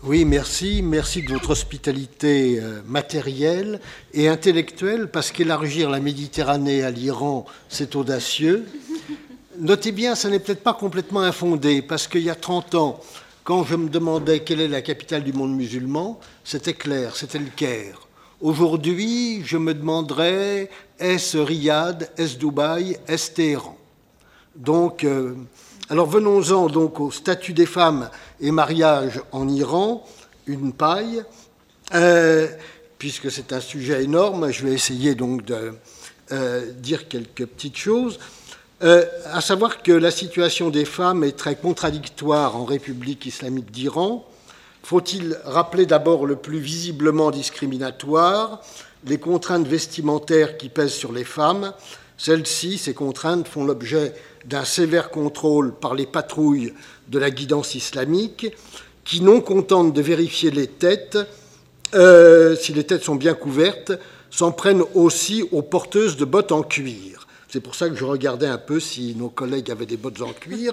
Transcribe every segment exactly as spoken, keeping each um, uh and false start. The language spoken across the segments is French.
Oui, merci. Merci de votre hospitalité matérielle et intellectuelle, parce qu'élargir la Méditerranée à l'Iran, c'est audacieux. Notez bien, ça n'est peut-être pas complètement infondé, parce qu'il y a trente ans, quand je me demandais quelle est la capitale du monde musulman, c'était clair, c'était le Caire. Aujourd'hui, je me demanderais, est-ce Riyad, est-ce Dubaï, est-ce Téhéran? Donc, euh, alors venons-en donc au statut des femmes et mariage en Iran, une paille, euh, puisque c'est un sujet énorme, je vais essayer donc de euh, dire quelques petites choses. Euh, à savoir que la situation des femmes est très contradictoire en République islamique d'Iran. Faut-il rappeler d'abord le plus visiblement discriminatoire, les contraintes vestimentaires qui pèsent sur les femmes. Celles-ci, ces contraintes, font l'objet d'un sévère contrôle par les patrouilles de la guidance islamique, qui, non contentes de vérifier les têtes, euh, si les têtes sont bien couvertes, s'en prennent aussi aux porteuses de bottes en cuir. C'est pour ça que je regardais un peu si nos collègues avaient des bottes en cuir.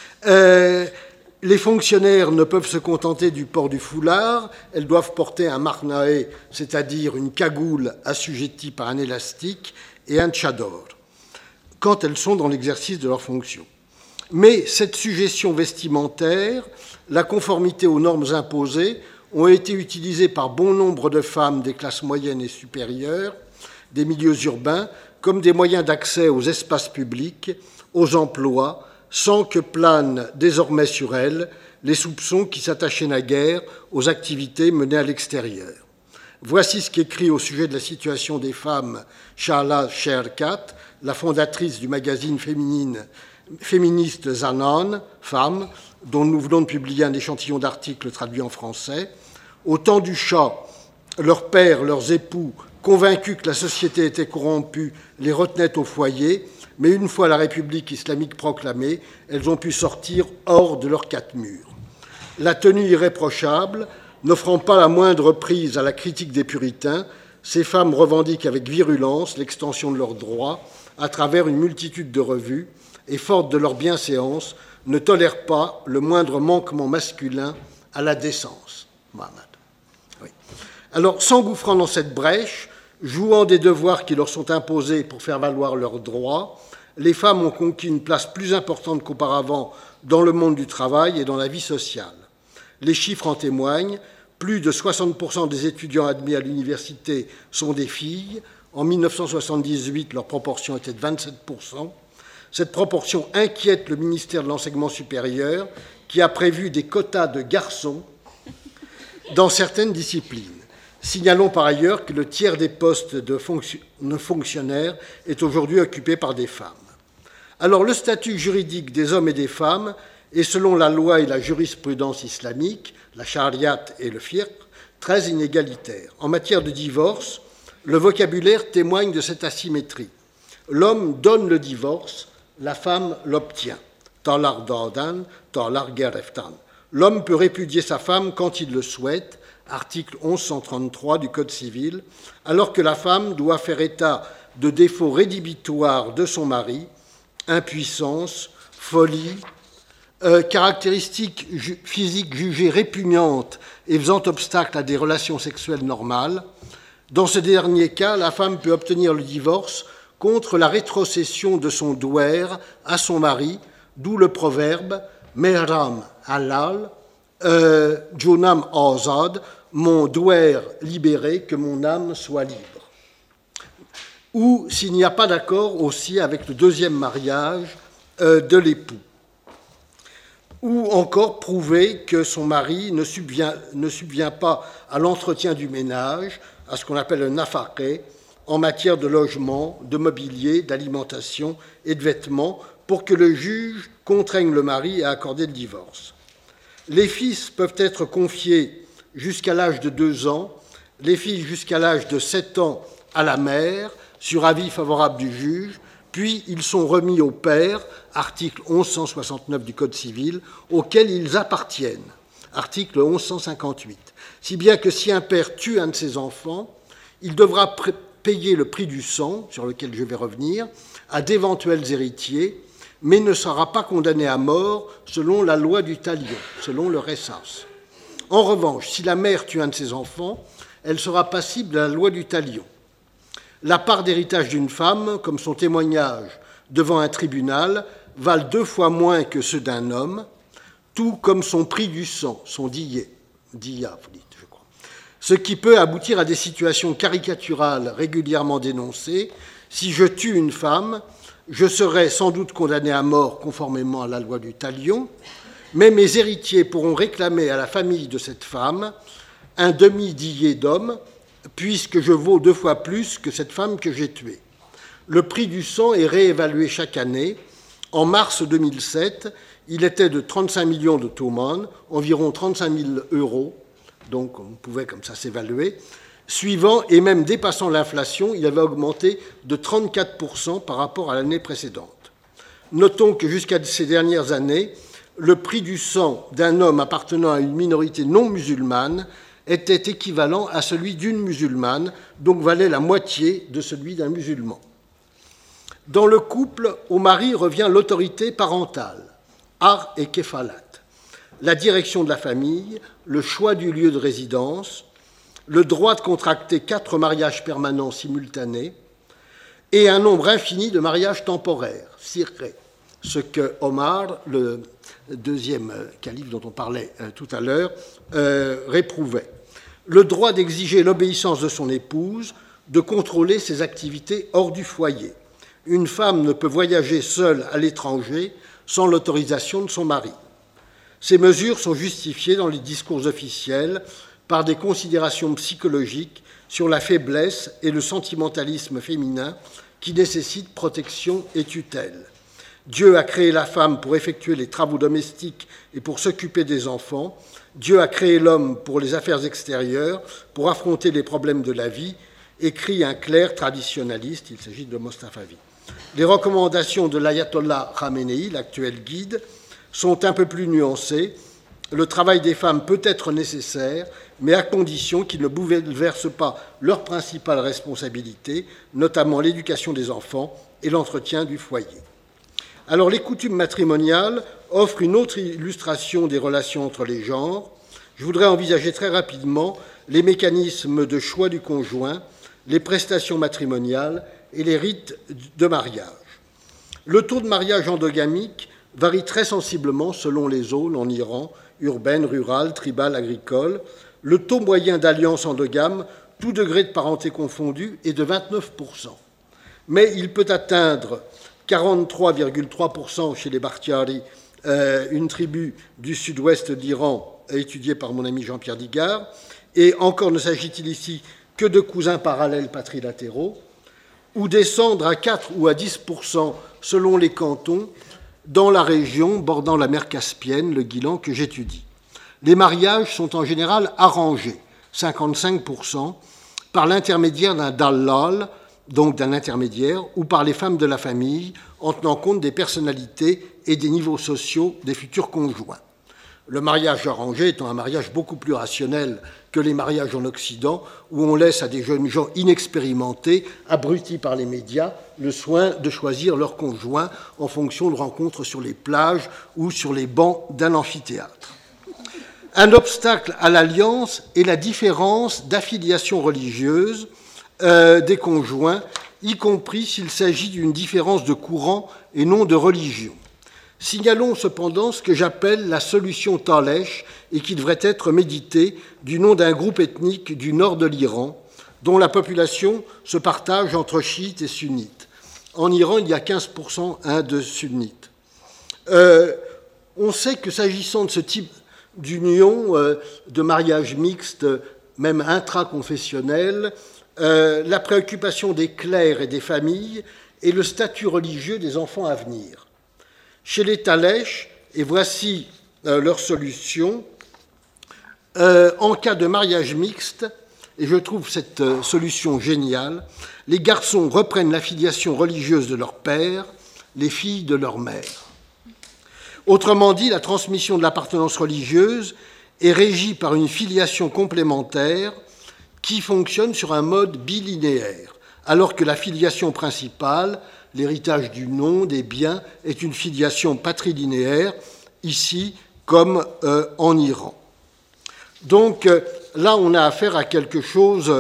Euh, les fonctionnaires ne peuvent se contenter du port du foulard, elles doivent porter un marnae, c'est-à-dire une cagoule assujettie par un élastique, et un tchador, quand elles sont dans l'exercice de leurs fonctions. Mais cette sujétion vestimentaire, la conformité aux normes imposées, ont été utilisées par bon nombre de femmes des classes moyennes et supérieures, des milieux urbains, comme des moyens d'accès aux espaces publics, aux emplois, sans que planent désormais sur elles les soupçons qui s'attachaient naguère aux activités menées à l'extérieur. Voici ce qu'écrit au sujet de la situation des femmes Shahla Sherkat, la fondatrice du magazine féminine, féministe Zanan, Femmes, dont nous venons de publier un échantillon d'articles traduits en français. Au temps du Shah, leurs pères, leurs époux, convaincus que la société était corrompue, les retenaient au foyer, mais une fois la République islamique proclamée, elles ont pu sortir hors de leurs quatre murs. La tenue irréprochable, n'offrant pas la moindre prise à la critique des puritains, ces femmes revendiquent avec virulence l'extension de leurs droits à travers une multitude de revues et, fortes de leur bienséance, ne tolèrent pas le moindre manquement masculin à la décence. Mohamed. Oui. Alors, s'engouffrant dans cette brèche, jouant des devoirs qui leur sont imposés pour faire valoir leurs droits, les femmes ont conquis une place plus importante qu'auparavant dans le monde du travail et dans la vie sociale. Les chiffres en témoignent. Plus de soixante pour cent des étudiants admis à l'université sont des filles. En mille neuf cent soixante-dix-huit, leur proportion était de vingt-sept pour cent. Cette proportion inquiète le ministère de l'Enseignement supérieur, qui a prévu des quotas de garçons dans certaines disciplines. Signalons par ailleurs que le tiers des postes de fonctionnaires est aujourd'hui occupé par des femmes. Alors, le statut juridique des hommes et des femmes est, selon la loi et la jurisprudence islamique, la charia et le fiqh, très inégalitaire. En matière de divorce, le vocabulaire témoigne de cette asymétrie. L'homme donne le divorce, la femme l'obtient. Talaq dadan, talaq gereftan. L'homme peut répudier sa femme quand il le souhaite, article onze cent trente-trois du Code civil, alors que la femme doit faire état de défauts rédhibitoires de son mari, impuissance, folie, Euh, caractéristiques ju- physiques jugées répugnantes et faisant obstacle à des relations sexuelles normales. Dans ce dernier cas, la femme peut obtenir le divorce contre la rétrocession de son douer à son mari, d'où le proverbe « Mehram halal, euh, Junam azad », mon douer libéré, que mon âme soit libre. Ou s'il n'y a pas d'accord aussi avec le deuxième mariage euh, de l'époux. Ou encore prouver que son mari ne subvient, ne subvient pas à l'entretien du ménage, à ce qu'on appelle un nafaqé, en matière de logement, de mobilier, d'alimentation et de vêtements, pour que le juge contraigne le mari à accorder le divorce. Les fils peuvent être confiés jusqu'à l'âge de deux ans, les filles jusqu'à l'âge de sept ans à la mère, sur avis favorable du juge, puis ils sont remis au père, article onze cent soixante-neuf du Code civil, auquel ils appartiennent, article onze cent cinquante-huit. Si bien que si un père tue un de ses enfants, il devra payer le prix du sang, sur lequel je vais revenir, à d'éventuels héritiers, mais ne sera pas condamné à mort selon la loi du talion, selon le Ressas. En revanche, si la mère tue un de ses enfants, elle sera passible de la loi du talion. La part d'héritage d'une femme, comme son témoignage devant un tribunal, valent deux fois moins que ceux d'un homme, tout comme son prix du sang, son dié, dia, vous dites, je crois. Ce qui peut aboutir à des situations caricaturales régulièrement dénoncées. Si je tue une femme, je serai sans doute condamné à mort conformément à la loi du talion, mais mes héritiers pourront réclamer à la famille de cette femme un demi-dié d'homme, puisque je vaux deux fois plus que cette femme que j'ai tuée. Le prix du sang est réévalué chaque année. En mars deux mille sept, il était de trente-cinq millions de tomans, environ trente-cinq mille euros, donc on pouvait comme ça s'évaluer. Suivant et même dépassant l'inflation, il avait augmenté de trente-quatre pour cent par rapport à l'année précédente. Notons que jusqu'à ces dernières années, le prix du sang d'un homme appartenant à une minorité non musulmane était équivalent à celui d'une musulmane, donc valait la moitié de celui d'un musulman. Dans le couple, au mari revient l'autorité parentale, ar et kefalat, la direction de la famille, le choix du lieu de résidence, le droit de contracter quatre mariages permanents simultanés et un nombre infini de mariages temporaires, sirré, ce que Omar, le deuxième calife dont on parlait tout à l'heure, euh, réprouvait. Le droit d'exiger l'obéissance de son épouse, de contrôler ses activités hors du foyer. Une femme ne peut voyager seule à l'étranger sans l'autorisation de son mari. Ces mesures sont justifiées dans les discours officiels par des considérations psychologiques sur la faiblesse et le sentimentalisme féminin qui nécessitent protection et tutelle. Dieu a créé la femme pour effectuer les travaux domestiques et pour s'occuper des enfants. Dieu a créé l'homme pour les affaires extérieures, pour affronter les problèmes de la vie, écrit un clerc traditionnaliste, il s'agit de Mostafavi. Les recommandations de l'ayatollah Khamenei, l'actuel guide, sont un peu plus nuancées. Le travail des femmes peut être nécessaire, mais à condition qu'ils ne bouleversent pas leur principale responsabilité, notamment l'éducation des enfants et l'entretien du foyer. Alors, les coutumes matrimoniales offrent une autre illustration des relations entre les genres. Je voudrais envisager très rapidement les mécanismes de choix du conjoint, les prestations matrimoniales et les rites de mariage. Le taux de mariage endogamique varie très sensiblement selon les zones en Iran, urbaine, rurale, tribale, agricole. Le taux moyen d'alliance endogame, tout degré de parenté confondu, est de vingt-neuf pour cent. Mais il peut atteindre quarante-trois virgule trois pour cent chez les Bakhtiari, euh, une tribu du sud-ouest d'Iran étudiée par mon ami Jean-Pierre Digard, et encore ne s'agit-il ici que de cousins parallèles patrilatéraux, ou descendre à quatre ou à dix pour cent selon les cantons dans la région bordant la mer Caspienne, le Guilan, que j'étudie. Les mariages sont en général arrangés, cinquante-cinq pour cent, par l'intermédiaire d'un dallal, donc d'un intermédiaire, ou par les femmes de la famille, en tenant compte des personnalités et des niveaux sociaux des futurs conjoints. Le mariage arrangé étant un mariage beaucoup plus rationnel que les mariages en Occident, où on laisse à des jeunes gens inexpérimentés, abrutis par les médias, le soin de choisir leur conjoint en fonction de rencontres sur les plages ou sur les bancs d'un amphithéâtre. Un obstacle à l'alliance est la différence d'affiliation religieuse euh, des conjoints, y compris s'il s'agit d'une différence de courant et non de religion. Signalons cependant ce que j'appelle la solution Talesh et qui devrait être méditée du nom d'un groupe ethnique du nord de l'Iran, dont la population se partage entre chiites et sunnites. En Iran, il y a quinze pour cent hein, de sunnites. Euh, on sait que s'agissant de ce type d'union, euh, de mariage mixte, même intraconfessionnel, euh, la préoccupation des clercs et des familles est le statut religieux des enfants à venir. Chez les Talesh, et voici euh, leur solution, euh, en cas de mariage mixte, et je trouve cette euh, solution géniale, les garçons reprennent la filiation religieuse de leur père, les filles de leur mère. Autrement dit, la transmission de l'appartenance religieuse est régie par une filiation complémentaire qui fonctionne sur un mode bilinéaire, alors que la filiation principale, l'héritage du nom, des biens, est une filiation patrilinéaire, ici comme euh, en Iran. Donc là, on a affaire à quelque chose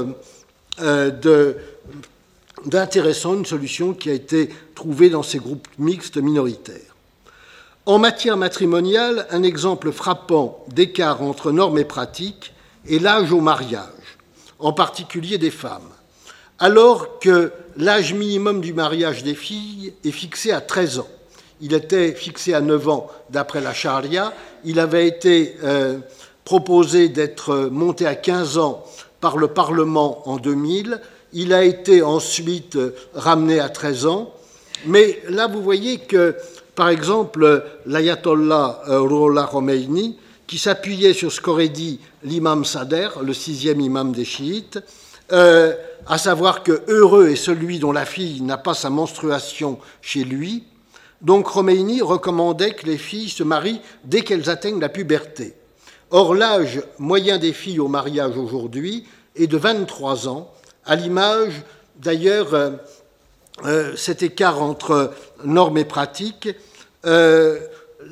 de, d'intéressant, une solution qui a été trouvée dans ces groupes mixtes minoritaires. En matière matrimoniale, un exemple frappant d'écart entre normes et pratiques est l'âge au mariage, en particulier des femmes. Alors que l'âge minimum du mariage des filles est fixé à treize ans. Il était fixé à neuf ans d'après la charia. Il avait été euh, proposé d'être monté à quinze ans par le Parlement en deux mille. Il a été ensuite ramené à treize ans. Mais là, vous voyez que, par exemple, l'ayatollah Ruhollah Khomeini, qui s'appuyait sur ce qu'aurait dit l'imam Sadr, le sixième imam des chiites, euh, à savoir que heureux est celui dont la fille n'a pas sa menstruation chez lui. Donc Khomeini recommandait que les filles se marient dès qu'elles atteignent la puberté. Or, l'âge moyen des filles au mariage aujourd'hui est de vingt-trois ans, à l'image, d'ailleurs, euh, euh, cet écart entre normes et pratiques. Euh,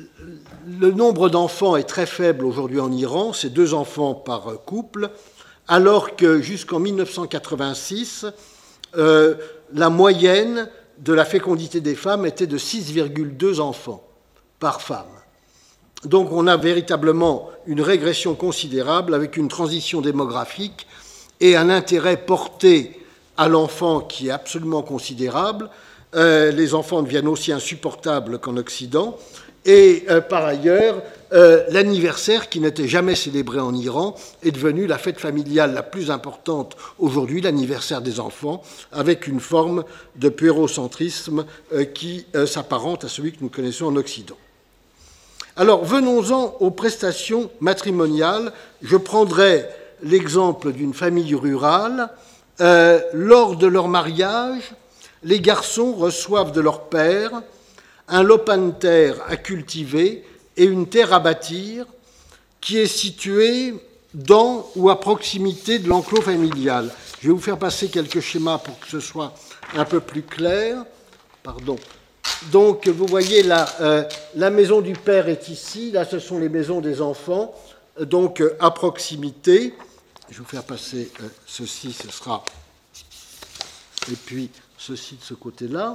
le nombre d'enfants est très faible aujourd'hui en Iran, c'est deux enfants par couple, alors que jusqu'en mille neuf cent quatre-vingt-six, euh, la moyenne de la fécondité des femmes était de six virgule deux enfants par femme. Donc on a véritablement une régression considérable avec une transition démographique et un intérêt porté à l'enfant qui est absolument considérable. Euh, les enfants deviennent aussi insupportables qu'en Occident. Et euh, par ailleurs, euh, l'anniversaire, qui n'était jamais célébré en Iran, est devenu la fête familiale la plus importante aujourd'hui, l'anniversaire des enfants, avec une forme de puérocentrisme euh, qui euh, s'apparente à celui que nous connaissons en Occident. Alors, venons-en aux prestations matrimoniales. Je prendrai l'exemple d'une famille rurale. Euh, lors de leur mariage, les garçons reçoivent de leur père un lopin de terre à cultiver et une terre à bâtir qui est située dans ou à proximité de l'enclos familial. Je vais vous faire passer quelques schémas pour que ce soit un peu plus clair. Pardon. Donc, vous voyez, là, euh, la maison du père est ici. Là, ce sont les maisons des enfants, donc euh, à proximité. Je vais vous faire passer euh, ceci, ce sera... Et puis, ceci de ce côté-là.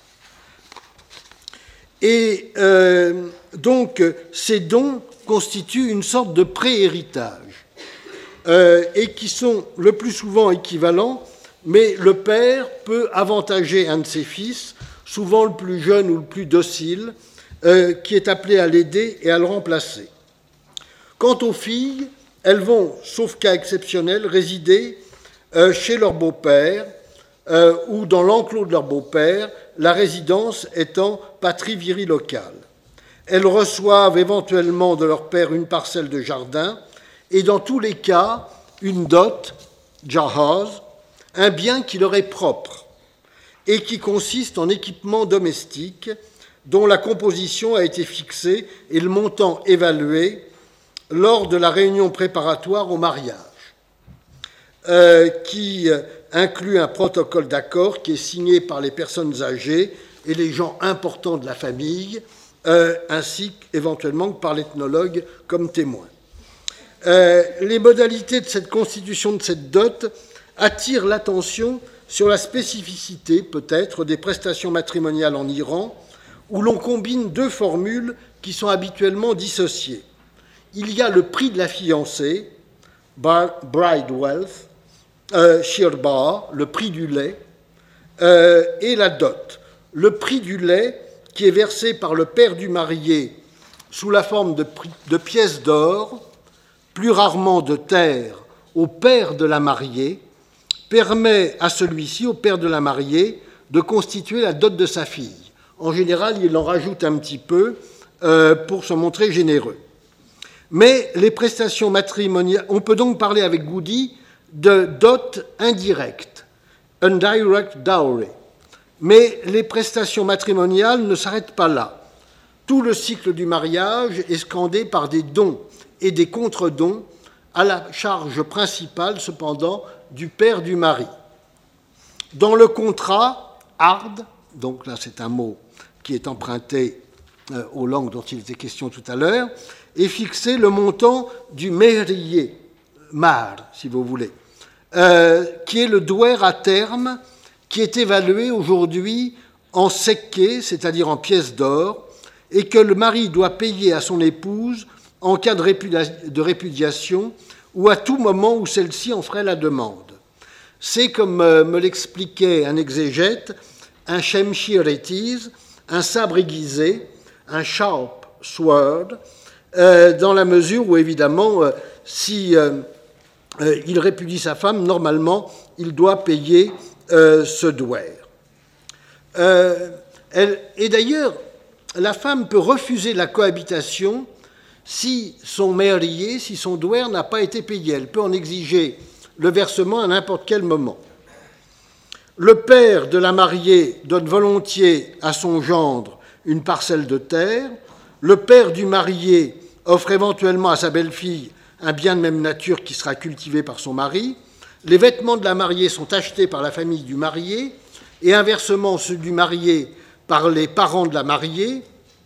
Et euh, donc, ces dons constituent une sorte de pré-héritage euh, et qui sont le plus souvent équivalents, mais le père peut avantager un de ses fils, souvent le plus jeune ou le plus docile, euh, qui est appelé à l'aider et à le remplacer. Quant aux filles, elles vont, sauf cas exceptionnel, résider euh, chez leur beau-père, Euh, ou dans l'enclos de leur beau-père, la résidence étant patrie virilocale. Elles reçoivent éventuellement de leur père une parcelle de jardin et dans tous les cas une dot, jahaz, un bien qui leur est propre et qui consiste en équipement domestique dont la composition a été fixée et le montant évalué lors de la réunion préparatoire au mariage, euh, qui inclut un protocole d'accord qui est signé par les personnes âgées et les gens importants de la famille, euh, ainsi qu'éventuellement par l'ethnologue comme témoin. Euh, les modalités de cette constitution de cette dot attirent l'attention sur la spécificité, peut-être, des prestations matrimoniales en Iran, où l'on combine deux formules qui sont habituellement dissociées. Il y a le prix de la fiancée, bride wealth, Euh, shirba, le prix du lait, euh, et la dot. Le prix du lait qui est versé par le père du marié sous la forme de, de pièces d'or, plus rarement de terre, au père de la mariée, permet à celui-ci, au père de la mariée, de constituer la dot de sa fille. En général, il en rajoute un petit peu euh, pour se montrer généreux. Mais les prestations matrimoniales, on peut donc parler avec Goody de dot indirecte, indirect dowry. Mais les prestations matrimoniales ne s'arrêtent pas là. Tout le cycle du mariage est scandé par des dons et des contre-dons à la charge principale, cependant, du père du mari. Dans le contrat, ard, donc là c'est un mot qui est emprunté aux langues dont il était question tout à l'heure, est fixé le montant du mehrier, mar, si vous voulez, euh, qui est le douaire à terme, qui est évalué aujourd'hui en sekke, c'est-à-dire en pièces d'or, et que le mari doit payer à son épouse en cas de, répudia- de répudiation ou à tout moment où celle-ci en ferait la demande. C'est, comme euh, me l'expliquait un exégète, un shemshir-etiz, un sabre aiguisé, un sharp sword, euh, dans la mesure où, évidemment, euh, si euh, euh, il répudie sa femme, normalement, il doit payer euh, ce douaire. Euh, elle, et d'ailleurs, la femme peut refuser la cohabitation si son mehrier, si son douaire n'a pas été payé. Elle peut en exiger le versement à n'importe quel moment. Le père de la mariée donne volontiers à son gendre une parcelle de terre. Le père du marié offre éventuellement à sa belle-fille un bien de même nature qui sera cultivé par son mari. Les vêtements de la mariée sont achetés par la famille du marié et inversement ceux du marié par les parents de la mariée.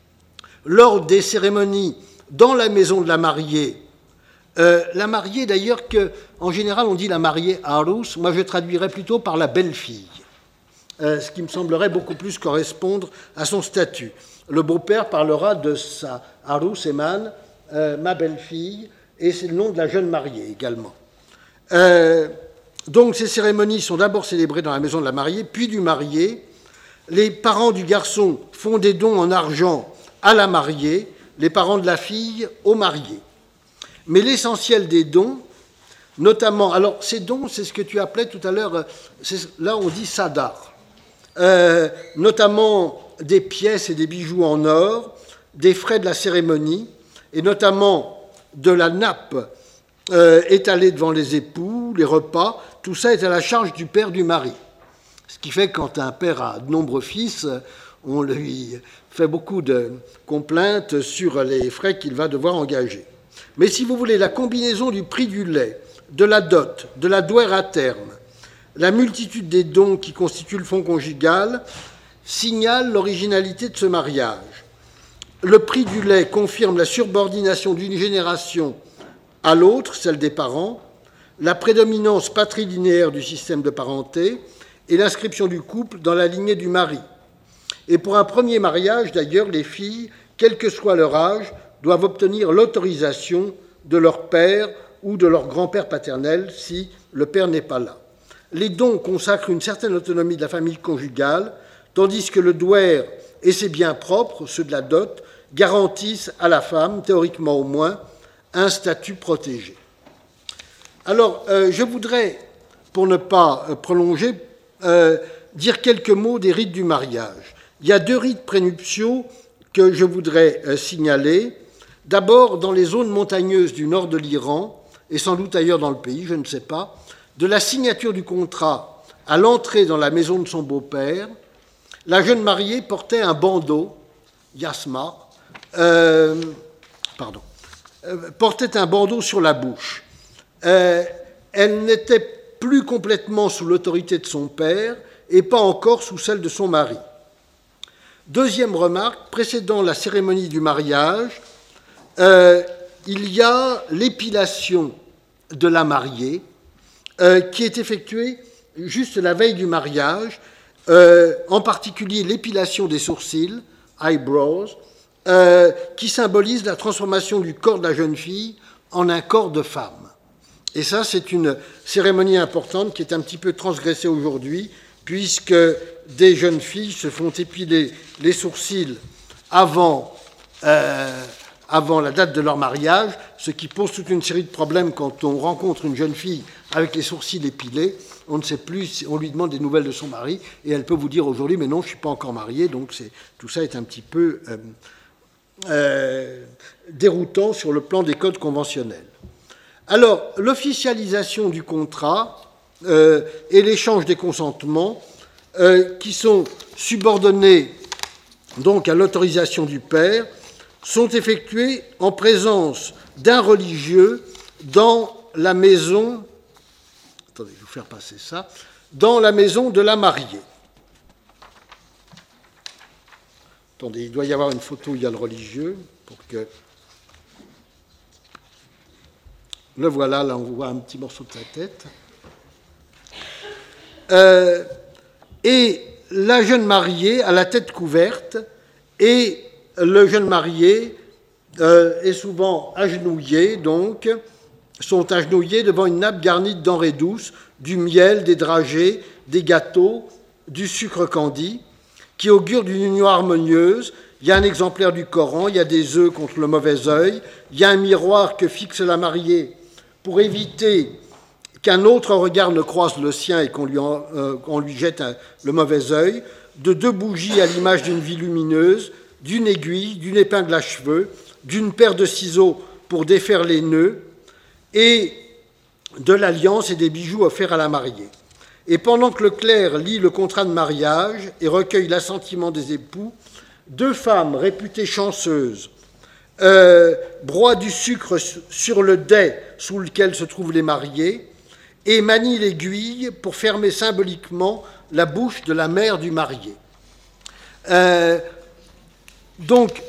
Lors des cérémonies dans la maison de la mariée, euh, la mariée d'ailleurs, que, en général on dit la mariée arous, moi je traduirais plutôt par la belle-fille, euh, ce qui me semblerait beaucoup plus correspondre à son statut. Le beau-père parlera de sa arous eman, euh, ma belle-fille, et c'est le nom de la jeune mariée également. Euh, donc ces cérémonies sont d'abord célébrées dans la maison de la mariée, puis du marié. Les parents du garçon font des dons en argent à la mariée, les parents de la fille au marié. Mais l'essentiel des dons, notamment, alors ces dons, c'est ce que tu appelais tout à l'heure, là on dit sadar, euh, notamment des pièces et des bijoux en or, des frais de la cérémonie, et notamment de la nappe euh, étalée devant les époux, les repas, tout ça est à la charge du père du mari. Ce qui fait que quand un père a de nombreux fils, on lui fait beaucoup de complaintes sur les frais qu'il va devoir engager. Mais si vous voulez, la combinaison du prix du lait, de la dot, de la douaire à terme, la multitude des dons qui constituent le fonds conjugal, signale l'originalité de ce mariage. Le prix du lait confirme la subordination d'une génération à l'autre, celle des parents, la prédominance patrilinéaire du système de parenté et l'inscription du couple dans la lignée du mari. Et pour un premier mariage, d'ailleurs, les filles, quel que soit leur âge, doivent obtenir l'autorisation de leur père ou de leur grand-père paternel si le père n'est pas là. Les dons consacrent une certaine autonomie de la famille conjugale, tandis que le douaire et ses biens propres, ceux de la dot, garantissent à la femme, théoriquement au moins, un statut protégé. Alors, euh, je voudrais, pour ne pas euh, prolonger, euh, dire quelques mots des rites du mariage. Il y a deux rites prénuptiaux que je voudrais euh, signaler. D'abord, dans les zones montagneuses du nord de l'Iran, et sans doute ailleurs dans le pays, je ne sais pas, de la signature du contrat à l'entrée dans la maison de son beau-père, la jeune mariée portait un bandeau, yasma, euh, pardon, euh, portait un bandeau sur la bouche. Euh, elle n'était plus complètement sous l'autorité de son père et pas encore sous celle de son mari. Deuxième remarque, précédant la cérémonie du mariage, euh, il y a l'épilation de la mariée euh, qui est effectuée juste la veille du mariage, euh, en particulier l'épilation des sourcils, eyebrows, euh, qui symbolise la transformation du corps de la jeune fille en un corps de femme. Et ça, c'est une cérémonie importante qui est un petit peu transgressée aujourd'hui, puisque des jeunes filles se font épiler les sourcils avant, euh, avant la date de leur mariage, ce qui pose toute une série de problèmes quand on rencontre une jeune fille avec les sourcils épilés. On ne sait plus, on lui demande des nouvelles de son mari, et elle peut vous dire aujourd'hui, mais non, je ne suis pas encore mariée, donc c'est, tout ça est un petit peu euh, euh, déroutant sur le plan des codes conventionnels. Alors, l'officialisation du contrat euh, et l'échange des consentements euh, qui sont subordonnés donc à l'autorisation du père sont effectués en présence d'un religieux dans la maison, attendez, je vais vous faire passer ça, dans la maison de la mariée. Attendez, il doit y avoir une photo où il y a le religieux pour que... Le voilà, là on voit un petit morceau de sa tête. Euh, et la jeune mariée a la tête couverte et le jeune marié euh, est souvent agenouillé, donc, sont agenouillés devant une nappe garnie de denrées douces, du miel, des dragées, des gâteaux, du sucre candi, qui augure d'une union harmonieuse. Il y a un exemplaire du Coran, il y a des œufs contre le mauvais œil, il y a un miroir que fixe la mariée pour éviter qu'un autre regard ne croise le sien et qu'on lui, en, euh, qu'on lui jette un, le mauvais œil, de deux bougies à l'image d'une vie lumineuse, d'une aiguille, d'une épingle à cheveux, d'une paire de ciseaux pour défaire les nœuds, et de l'alliance et des bijoux offerts à la mariée. Et pendant que le clerc lit le contrat de mariage et recueille l'assentiment des époux, deux femmes réputées chanceuses euh, broient du sucre sur le dais sous lequel se trouvent les mariés et manient l'aiguille pour fermer symboliquement la bouche de la mère du marié. Euh, donc,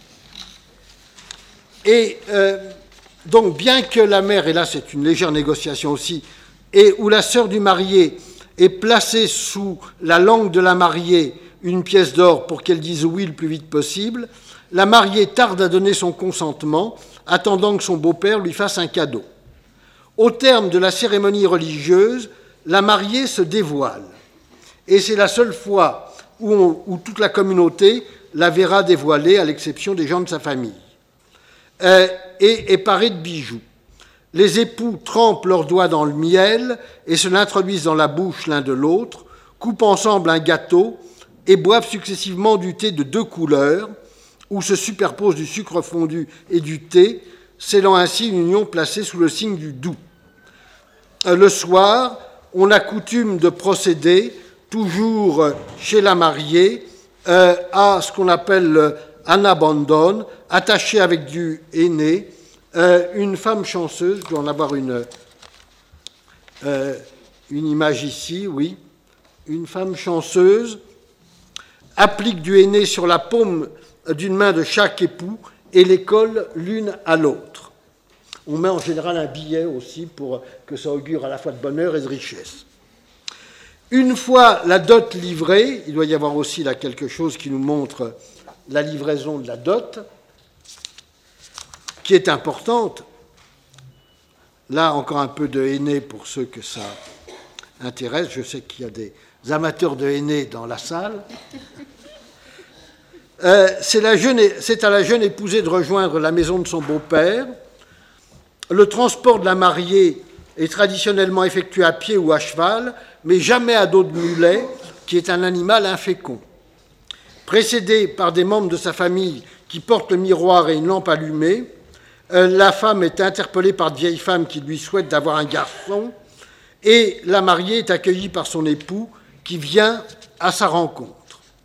et, euh, donc, bien que la mère, et là c'est une légère négociation aussi, et où la sœur du marié est placée sous la langue de la mariée une pièce d'or pour qu'elle dise oui le plus vite possible, la mariée tarde à donner son consentement, attendant que son beau-père lui fasse un cadeau. Au terme de la cérémonie religieuse, la mariée se dévoile. Et c'est la seule fois où, on, où toute la communauté la verra dévoilée, à l'exception des gens de sa famille, euh, et est parée de bijoux. Les époux trempent leurs doigts dans le miel et se l'introduisent dans la bouche l'un de l'autre, coupent ensemble un gâteau et boivent successivement du thé de deux couleurs, où se superposent du sucre fondu et du thé, scellant ainsi une union placée sous le signe du doux. Le soir, on a coutume de procéder, toujours chez la mariée, euh, à ce qu'on appelle un abandon, attaché avec du henné, euh, une femme chanceuse, je dois en avoir une, euh, une image ici, oui, une femme chanceuse, applique du henné sur la paume d'une main de chaque époux et les colle l'une à l'autre. On met en général un billet aussi pour que ça augure à la fois de bonheur et de richesse. Une fois la dot livrée, il doit y avoir aussi là quelque chose qui nous montre la livraison de la dot, qui est importante. Là, encore un peu de henné pour ceux que ça intéresse. Je sais qu'il y a des amateurs de henné dans la salle. Euh, c'est, la jeune, c'est à la jeune épousée de rejoindre la maison de son beau-père. Le transport de la mariée est traditionnellement effectué à pied ou à cheval, mais jamais à dos de mulet, qui est un animal infécond. Précédée par des membres de sa famille qui portent le miroir et une lampe allumée, euh, la femme est interpellée par de vieilles femmes qui lui souhaitent d'avoir un garçon, et la mariée est accueillie par son époux qui vient à sa rencontre.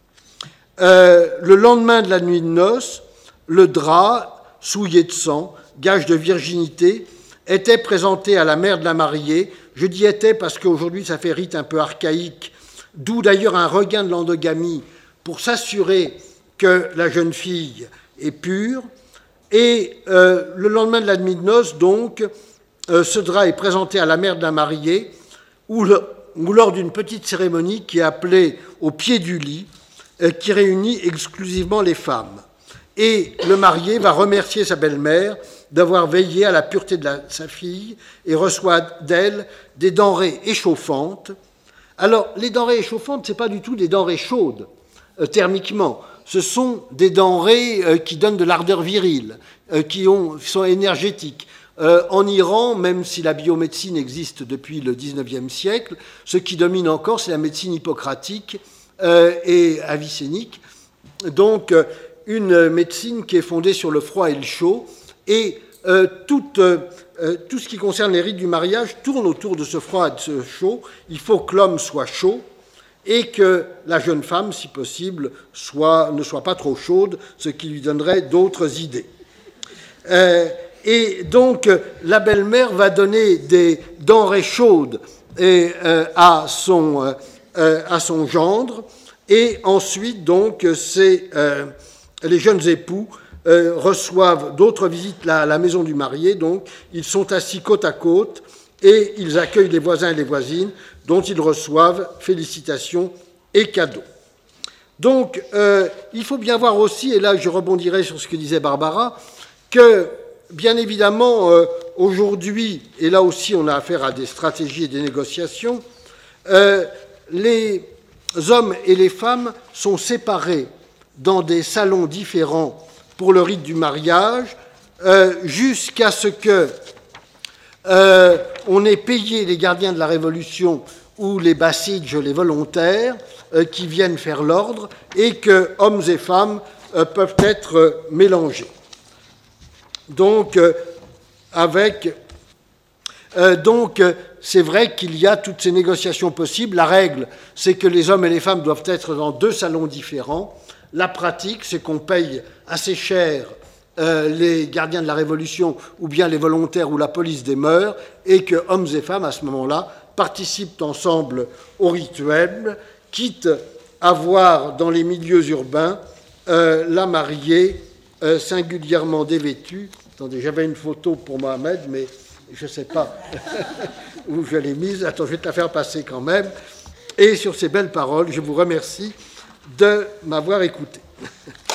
Euh, le lendemain de la nuit de noces, le drap, souillé de sang, gage de virginité, était présenté à la mère de la mariée. Je dis était parce qu'aujourd'hui ça fait rite un peu archaïque, d'où d'ailleurs un regain de l'endogamie pour s'assurer que la jeune fille est pure. Et euh, le lendemain de la nuit de noces, donc, euh, ce drap est présenté à la mère de la mariée, ou, le, ou lors d'une petite cérémonie qui est appelée au pied du lit, euh, qui réunit exclusivement les femmes. Et le marié va remercier sa belle-mère d'avoir veillé à la pureté de la, sa fille et reçoit d'elle des denrées échauffantes. Alors, les denrées échauffantes, ce n'est pas du tout des denrées chaudes, euh, thermiquement. Ce sont des denrées euh, qui donnent de l'ardeur virile, euh, qui, ont, qui sont énergétiques. Euh, en Iran, même si la biomédecine existe depuis le dix-neuvième siècle, ce qui domine encore, c'est la médecine hippocratique euh, et avicénique. Donc, euh, une médecine qui est fondée sur le froid et le chaud, et euh, tout, euh, tout ce qui concerne les rites du mariage tourne autour de ce froid et de ce chaud. Il faut que l'homme soit chaud et que la jeune femme, si possible, soit, ne soit pas trop chaude, ce qui lui donnerait d'autres idées. Euh, et donc, la belle-mère va donner des denrées chaudes et, euh, à, son, euh, à son gendre, et ensuite, donc, c'est... Euh, les jeunes époux euh, reçoivent d'autres visites à la maison du marié, donc ils sont assis côte à côte et ils accueillent les voisins et les voisines dont ils reçoivent félicitations et cadeaux. Donc, euh, il faut bien voir aussi, et là je rebondirai sur ce que disait Barbara, que, bien évidemment, euh, aujourd'hui, et là aussi on a affaire à des stratégies et des négociations, euh, les hommes et les femmes sont séparés dans des salons différents pour le rite du mariage, euh, jusqu'à ce que euh, on ait payé les gardiens de la Révolution ou les bassidges, les volontaires, euh, qui viennent faire l'ordre, et que hommes et femmes euh, peuvent être euh, mélangés. Donc, euh, avec, euh, donc euh, c'est vrai qu'il y a toutes ces négociations possibles. La règle, c'est que les hommes et les femmes doivent être dans deux salons différents. La pratique, c'est qu'on paye assez cher euh, les gardiens de la Révolution ou bien les volontaires ou la police des mœurs, et que hommes et femmes, à ce moment-là, participent ensemble au rituel, quitte à voir dans les milieux urbains euh, la mariée euh, singulièrement dévêtue. Attendez, j'avais une photo pour Mohamed, mais je ne sais pas où je l'ai mise. Attends, je vais te la faire passer quand même. Et sur ces belles paroles, je vous remercie de m'avoir écouté.